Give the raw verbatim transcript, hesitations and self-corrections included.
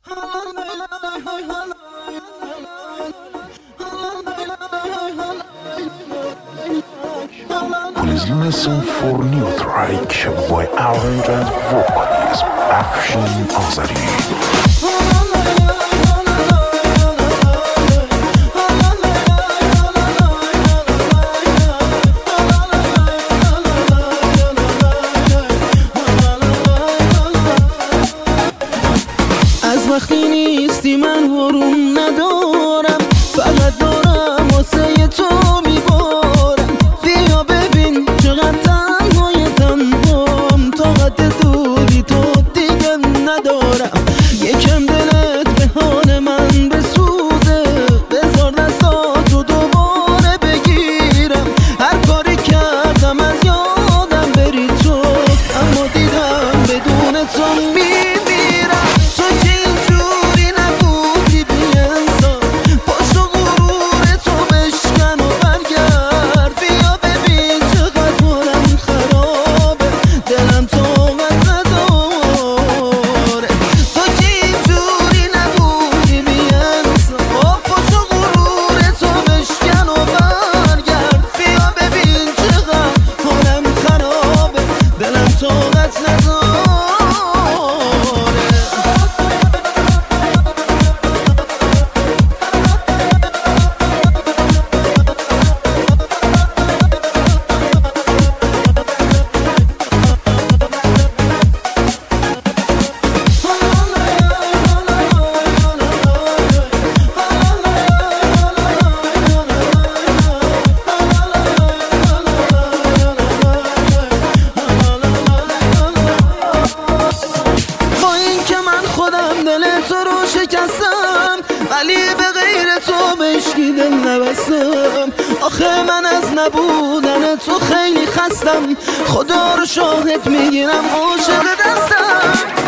Please listen for new track by Arrange and vocalist Afshin Azari. وقتی نیستی من حروم ندارم، فقط دارم واسه تو میبارم. بیا ببین چقدر تنهای تنهام، طاقت دوری تو دیگه ندارم. یکم دلت به حال من بسوزه، بذار دستاتو دوباره بگیرم. هر کاری کردم از یادم بری تو، اما دیدم بدون تو میمیرم. تو که تو رو شکستم، ولی به غیر تو بهشکی دل نبستم. آخه من از نبودن تو خیلی خستم، خدا رو شاهد میگیرم عاشق دستم.